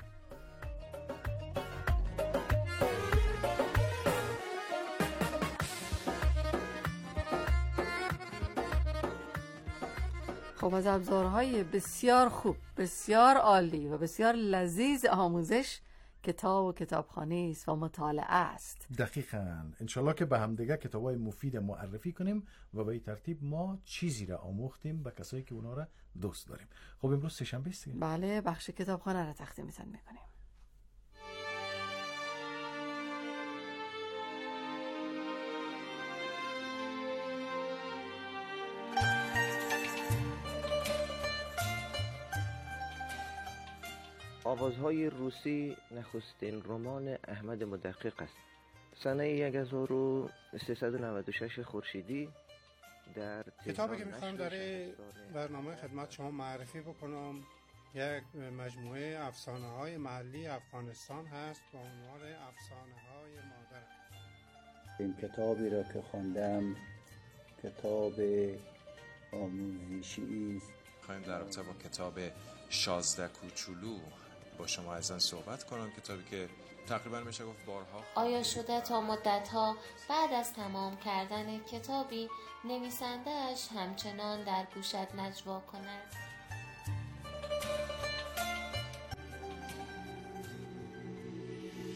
خب از ابزارهای بسیار خوب، بسیار عالی و بسیار لذیذ آموزش کتاب و کتابخانه است و مطالعه است. دقیقاً. انشالله که به همدیگه کتابای مفید معرفی کنیم و به این ترتیب ما چیزی را آموختیم به کسایی که اونا را دوست داریم. خب امروز سه‌شنبه است. بله، بخش کتابخانه را تقدیمتون میکنیم. آوازهای روسی نخستین رمان احمد مدقق است. سنه هزار و سیصد و نود و شش خورشیدی در کتابی که میخوام در برنامه خدمت شما معرفی بکنم یک مجموعه افسانه های محلی افغانستان هست با عنوان افسانه های مادر. این کتابی را که خواندم کتاب آموزشی است. خواهیم در رابطه با کتاب شازده کوچولو با شما ازن صحبت کنم، کتابی که تقریبا میشه گفت بارها آیا شده تا مدتها بعد از تمام کردن کتابی نویسنده‌اش همچنان در گوشت نجوا کند؟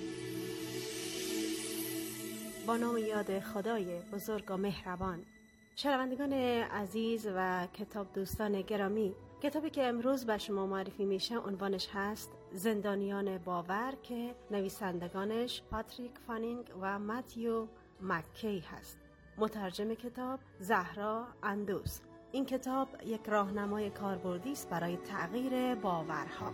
با نام یاد خدای بزرگ و مهربان. شنوندگان عزیز و کتاب دوستان گرامی، کتابی که امروز به شما معرفی میشه عنوانش هست زندانیان باور که نویسندگانش پاتریک فانینگ و متیو مکی هست. مترجم کتاب زهرا اندوس. این کتاب یک راهنمای کاربردی است برای تغییر باورها.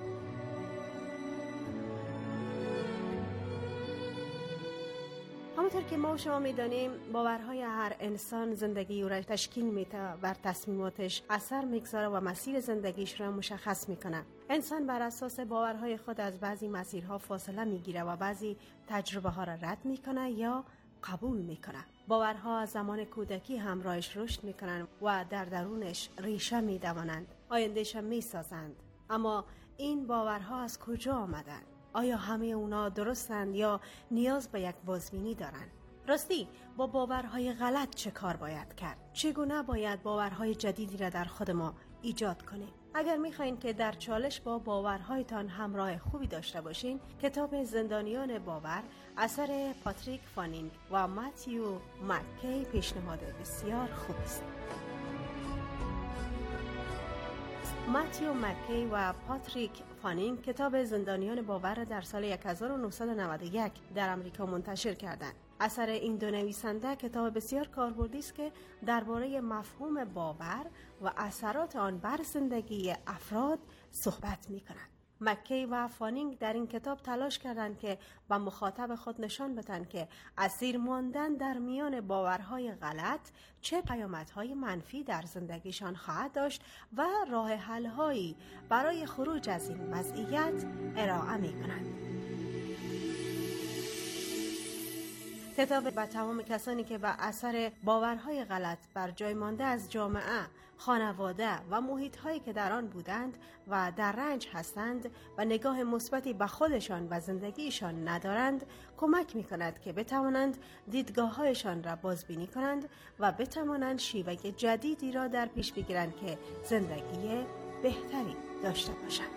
همونطور که ما شما میدانیم باورهای هر انسان زندگی او را تشکیل میده، بر تصمیماتش اثر میگذاره و مسیر زندگیش را مشخص میکنه. انسان بر اساس باورهای خود از بعضی مسیرها فاصله میگیره و بعضی تجربه ها را رد میکنه یا قبول میکنه. باورها از زمان کودکی همراهش رشد میکنن و در درونش ریشه میدوانند، آیندهش میسازند. اما این باورها از کجا آمدند؟ آیا همه اونا درستند یا نیاز به یک بازبینی دارند؟ راستی با باورهای غلط چه کار باید کرد؟ چگونه باید باورهای جدیدی را در خود ما ایجاد کنیم؟ اگر میخواین که در چالش با باورهایتان همراه خوبی داشته باشین، کتاب زندانیان باور اثر پاتریک فانینگ و متیو مکی پیشنهاد بسیار خوب است. متیو مکی و پاتریک فانینگ کتاب زندانیان باور را در سال هزار و نهصد و نود و یک در امریکا منتشر کردند. اثر این دو نویسنده کتاب بسیار کاربردی است که درباره مفهوم باور و اثرات آن بر زندگی افراد صحبت می‌کنند. مکی و فانینگ در این کتاب تلاش کردند که به مخاطب خود نشان بدن که اسیر ماندن در میان باورهای غلط چه پیامدهای منفی در زندگیشان خواهد داشت و راه حل‌هایی برای خروج از این وضعیت ارائه می‌کنند. کتاب به تمام کسانی که به اثر باورهای غلط بر جای مانده از جامعه، خانواده و محیط‌هایی که در آن بودند و در رنج هستند و نگاه مثبتی به خودشان و زندگیشان ندارند کمک می‌کند که بتوانند دیدگاه‌هایشان را بازبینی کنند و بتوانند شیوه جدیدی را در پیش بگیرند که زندگی بهتری داشته باشند.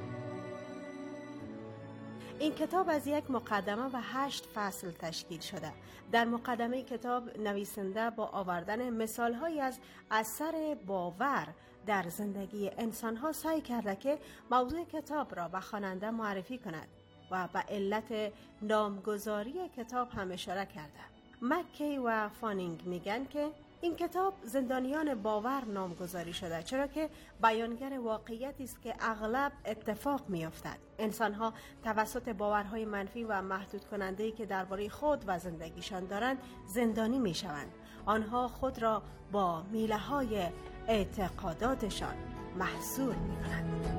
این کتاب از یک مقدمه و هشت فصل تشکیل شده. در مقدمه کتاب نویسنده با آوردن مثالهایی از اثر باور در زندگی انسانها سعی کرده که موضوع کتاب را به خواننده معرفی کند و به علت نامگذاری کتاب هم اشاره کرده. مکی و فانینگ میگن که این کتاب زندانیان باور نامگذاری شده، چرا که بیانگر واقعیتی است که اغلب اتفاق می‌افتد. انسان‌ها توسط باورهای منفی و محدود کننده‌ای که درباره خود و زندگیشان دارند زندانی می‌شوند. آنها خود را با میله‌های اعتقاداتشان محصور می‌کنند.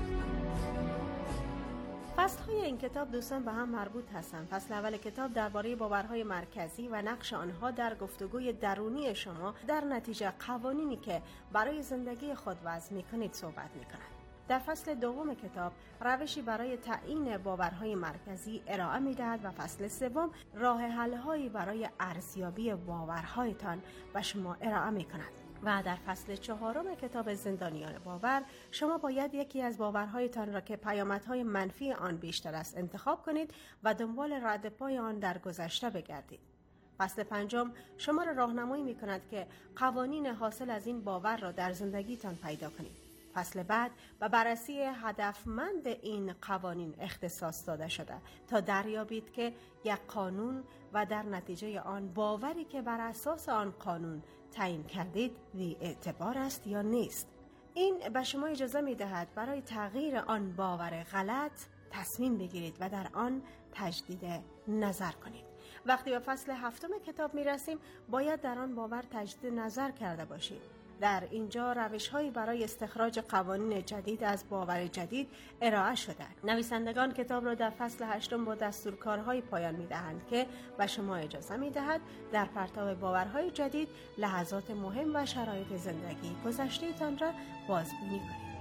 فصل‌های این کتاب دوستان به هم مربوط هستند. فصل اول کتاب درباره باورهای مرکزی و نقش آنها در گفتگوی درونی شما در نتیجه قوانینی که برای زندگی خود وضع می‌کنید صحبت می‌کند. در فصل دوم کتاب روشی برای تعیین باورهای مرکزی ارائه می‌دهد و فصل سوم راه حل‌هایی برای ارزیابی باورهایتان به شما ارائه می‌کند. و در فصل چهارم کتاب زندانیان باور شما باید یکی از باورهایتان را که پیامدهای منفی آن بیشتر است انتخاب کنید و دنبال رد پای آن در گذشته بگردید. فصل پنجم شما را راهنمایی می‌کند که قوانین حاصل از این باور را در زندگیتان پیدا کنید. فصل بعد به بررسی هدفمند این قوانین اختصاص داده شده تا دریابید که یک قانون و در نتیجه آن باوری که بر اساس آن قانون تعیین کردید بی اعتبار است یا نیست. این به شما اجازه می دهد برای تغییر آن باور غلط تصمیم بگیرید و در آن تجدید نظر کنید. وقتی به فصل هفتم کتاب می رسیم باید در آن باور تجدید نظر کرده باشید. در اینجا روش‌هایی برای استخراج قوانین جدید از باور جدید ارائه شده. نویسندگان کتاب را در فصل هشتم با دستورکارهای پایان می‌دهند که به شما اجازه می‌دهد در پرتو باورهای جدید لحظات مهم و شرایط زندگی گذشته‌تان را بازبینی کنید.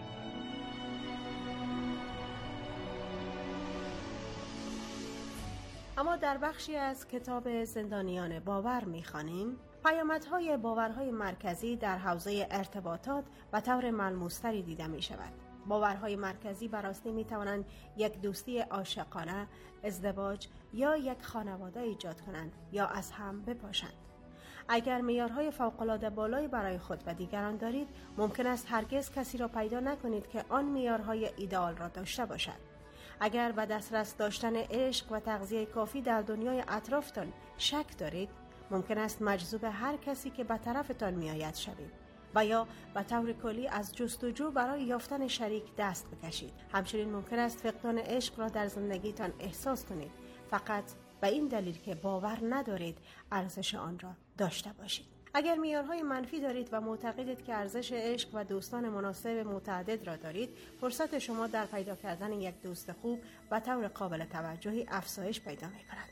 اما در بخشی از کتاب زندانیان باور می‌خوانیم پیامدهای باورهای مرکزی در حوزه ارتباطات و طور ملموس‌تری دیده می شود. باورهای مرکزی به راستی می توانند یک دوستی عاشقانه، ازدواج یا یک خانواده ایجاد کنند یا از هم بپاشند. اگر معیارهای فوق‌العاده بالایی برای خود و دیگران دارید، ممکن است هرگز کسی را پیدا نکنید که آن معیارهای ایدئال را داشته باشد. اگر به دسترس داشتن عشق و تغذیه کافی در دنیای اطرافتان شک دارید، ممکن است مجذوب هر کسی که به طرفتان میآید شوید و یا به طور کلی از جستجو برای یافتن شریک دست بکشید. همچنین ممکن است فقدان عشق را در زندگیتان احساس کنید، فقط به این دلیل که باور ندارید ارزش آن را داشته باشید. اگر معیارهای منفی دارید و معتقدید که ارزش عشق و دوستان مناسب متعدد را دارید، فرصت شما در پیدا کردن یک دوست خوب به طور قابل توجهی افزایش پیدا می‌کند.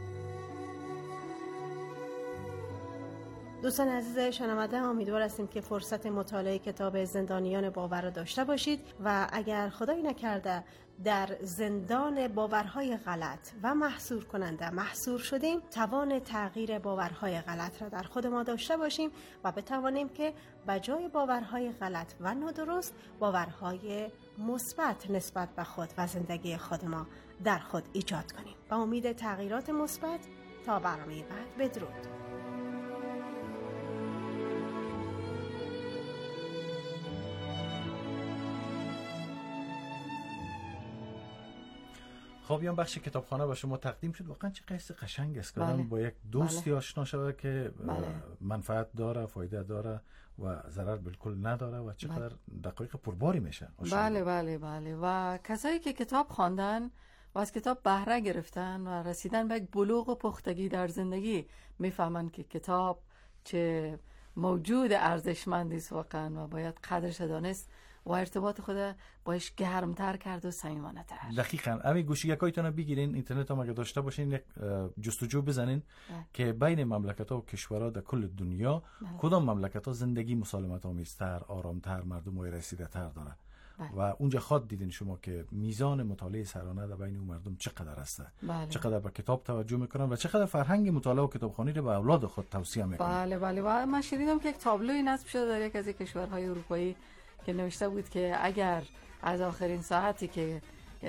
دوستان عزیز شنونده، امیدوار هستیم که فرصت مطالعه کتاب زندانیان باور را داشته باشید و اگر خدای نکرده در زندان باورهای غلط و محصور کننده محصور شدیم، توان تغییر باورهای غلط را در خود ما داشته باشیم و بتوانیم که بجای باورهای غلط و نادرست باورهای مثبت نسبت به خود و زندگی خود ما در خود ایجاد کنیم. با امید تغییرات مثبت تا برنامه بعد، بدرود. خب یه بخش کتابخانه با شما تقدیم شد. واقعا چه قصه قشنگ است که آدم با یک دوستی آشنا شده که بله. منفعت داره، فایده داره و ضرر بالکل نداره و چقدر بله. دقایق پرباری میشه. بله بله بله و کسایی که کتاب خواندن و از کتاب بهره گرفتن و رسیدن به یک بلوغ و پختگی در زندگی میفهمن که کتاب چه موجود ارزشمندی است واقعا و باید قدرش دانست و ارتباط خود باش گرمتر کرد و صمیمانه‌تر. دقیقاً. همین گوشیکایتون بگیرین، اینترنت هم اگه داشته باشین یک جستجو بزنین ده. که بین مملکت‌ها و کشورها در کل دنیا ده. کدام مملکت‌ها زندگی مسالمت آمیزتر، آرامتر، مردم رسیده‌تر داره بله. و اونجا خود دیدین شما که میزان مطالعه سرانه در بین اون مردم چقدر هسته بله. چقدر به کتاب توجه میکنن و چقدر فرهنگ مطالعه و کتابخوانی رو به اولاد خود توصیه میکنن. بله بله. و من شنیدم که یک تابلوی نصب شده در یک از کشورهای اروپایی که نوشته بود که اگر از آخرین ساعتی که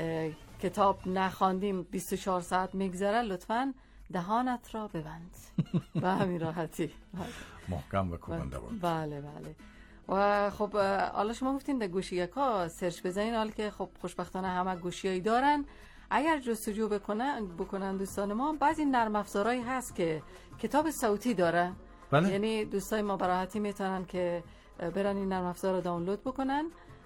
کتاب نخواندیم بیست و چهار ساعت میگذره، لطفاً دهانت را ببند. به همین راحتی. محکم و کوبنده بود. بله بله. و خب حالا شما گفتین در گوشی‌ها سرچ بزنین، حالا که خب خوشبختانه همه گوشیایی دارن. اگر جستجو بکنن بکنن دوستان ما، بعضی نرم افزارهایی هست که کتاب صوتی داره بله. یعنی دوستای ما براحتی میتونن که برن این نرم افزار رو دانلود بکنن.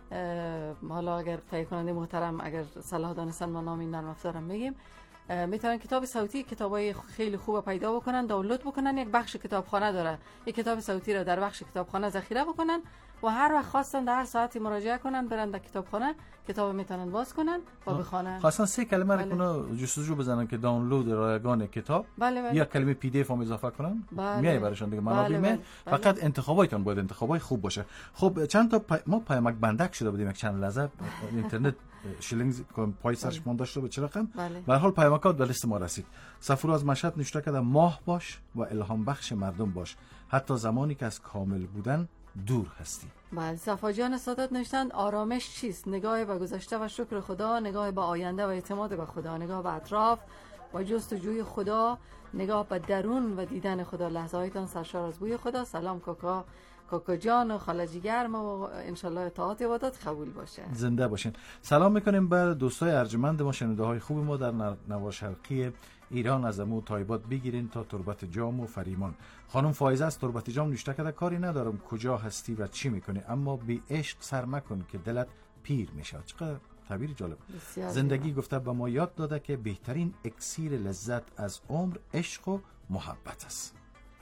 حالا اگر تهیه کننده محترم اگر صلاح دانستن ما نام این نرم افزار هم بگیم، میتونن کتاب صوتی، کتابای خیلی خوب پیدا بکنن، دانلود بکنن. یک بخش کتابخانه داره، یک کتاب صوتی رو در بخش کتابخانه ذخیره بکنن و هر وقت خواستن در هر ساعتی مراجعه کنن، برن در کتابخانه کتاب میتونن باز کنن و بخونن. خواستن سه کلمه رو کنه جستجو بزنن که دانلود رایگان کتاب بله بله. یا کلمه پی دی اف هم اضافه کنن بله. میای براشون دیگه منابع بله بله. فقط انتخابایتون باید انتخابای خوب باشه. خب چند تا پا... ما پیامک بندک شده بودیم یک چند لحظه اینترنت شیلینگ پای سرچ مون داشته به چه رقم بله. به هر حال پیامکات به لیست ما رسید. صفور از مشهد نوشته کرده ماه باش و الهام بخش مردم باش، حتی زمانی که از کامل بودن دور هستی. بله. صفا جان سادات نوشتند آرامش چیست؟ نگاه به گذشته و شکر خدا، نگاه به آینده و اعتماد به خدا، نگاه به اطراف و جستجوی خدا، نگاه به درون و دیدن خدا. لحظه هایتان سرشار از بوی خدا. سلام کاکا کاکا جان و خاله جیگرم و انشالله اطاعت عبادات قبول باشه. زنده باشین. سلام میکنیم بر دوستای ارجمند ما، شنونده های خوب ما در نوار شرقی ایران، از امو تایبات بگیرین تا تربت جام و فریمان. خانم فایزه از تربت جام نوشته کرده کاری ندارم کجا هستی و چی میکنی، اما بی عشق سر مکن که دلت پیر میشه. چقدر تعبیر جالب. زندگی گفته به ما یاد داده که بهترین اکسیر لذت از عمر عشق و محبت است.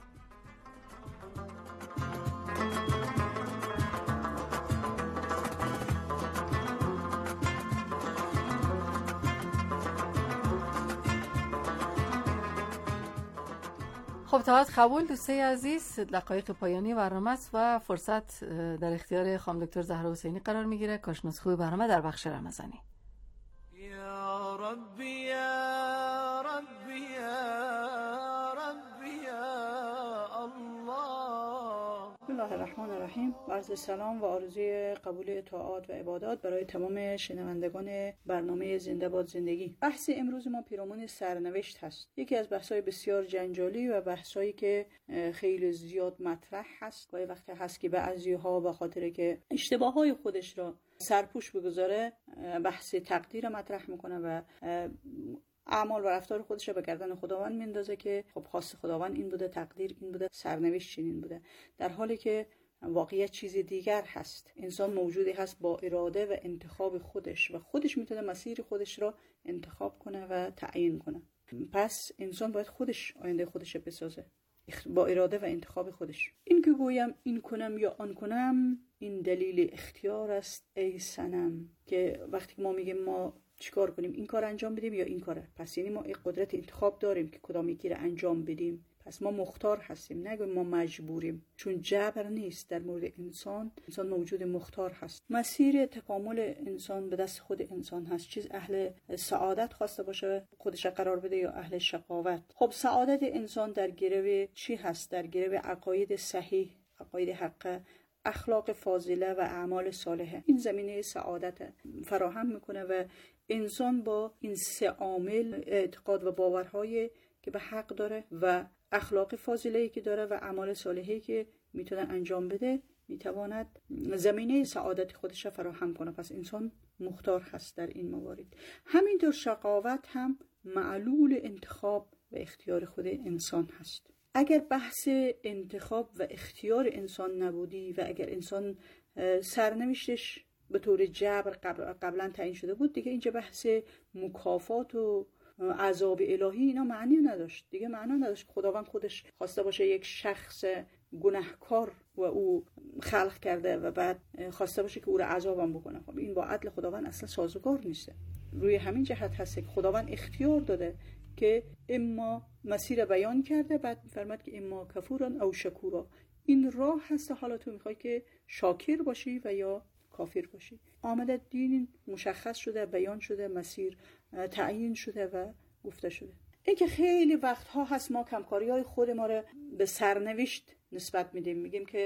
خب تاعت قبول دوستای عزیز، دقایق پایانی برنامه است و فرصت در اختیار خانم دکتر زهرا حسینی قرار میگیره، کارشناس خوب برنامه در بخش رمضانی. یا ربی یا ربی یا ربی یا الله. الله الرحمن الرحیم. عرض سلام و آرزوی قبول طاعات و عبادات برای تمام شنوندگان برنامه زنده باد زندگی. بحث امروز ما پیرامون سرنوشت هست. یکی از بحث‌های بسیار جنجالی و بحث‌هایی که خیلی زیاد مطرح هست. گاهی وقت هست که بعضی‌ها به خاطر که اشتباه‌های خودش را سرپوش بگذاره بحث تقدیر مطرح میکنه و اعمال و رفتار خودش رو به گردن خداوند میندازه که خب خواست خداوند این بوده، تقدیر این بوده، سرنوشت چنین بوده، در حالی که واقعیت چیز دیگر هست. انسان موجودی هست با اراده و انتخاب خودش و خودش میتونه مسیر خودش را انتخاب کنه و تعیین کنه. پس انسان باید خودش آینده خودش بسازه با اراده و انتخاب خودش. این که گویم این کنم یا آن کنم، این دلیل اختیار است ای صنم. که وقتی ما میگیم ما چیکار کنیم، این کار انجام بدیم یا این کاره، پس یعنی ما قدرت انتخاب داریم که کدام یکی رو انجام بدیم. پس ما مختار هستیم، نگویم ما مجبوریم، چون جبر نیست در مورد انسان. انسان موجود مختار هست. مسیر تکامل انسان به دست خود انسان هست. چیز اهل سعادت خواسته باشه خودش قرار بده یا اهل شقاوت. خب سعادت انسان در گرو چی هست؟ در گرو عقاید صحیح، عقاید حق، اخلاق فاضله و اعمال صالحه. این زمینه سعادت فراهم میکنه و انسان با این سه عامل، اعتقاد و باورهای که به حق داره و اخلاق فاضله‌ای که داره و اعمال صالحی که میتونه انجام بده، میتواند زمینه سعادت خودش فراهم کنه. پس انسان مختار هست در این موارد. همینطور شقاوت هم معلول انتخاب و اختیار خود انسان هست. اگر بحث انتخاب و اختیار انسان نبودی و اگر انسان سرنوشتش به طور جبر قبلا تعیین شده بود، دیگه اینجا بحث مکافات و عذاب الهی اینا معنی نداشت. دیگه معنا نداشت. خداوند خودش خواسته باشه یک شخص گناهکار و او خلق کرده و بعد خواسته باشه که او را عذابم بکنه. خب این با عدل خداوند اصلا سازگار نیست. روی همین جهت هست که خداوند اختیار داده که اما مسیر بیان کرده، بعد می‌فرماد که اما کفوران او شکورا. این راه هست، حالا تو میخوای که شاکر باشی و یا کافر باشی. آمده دین مشخص شده، بیان شده، مسیر تعیین شده و گفته شده. این که خیلی وقتها هست ما کمکاری‌های خود ما رو به سرنوشت نسبت میدیم، میگیم که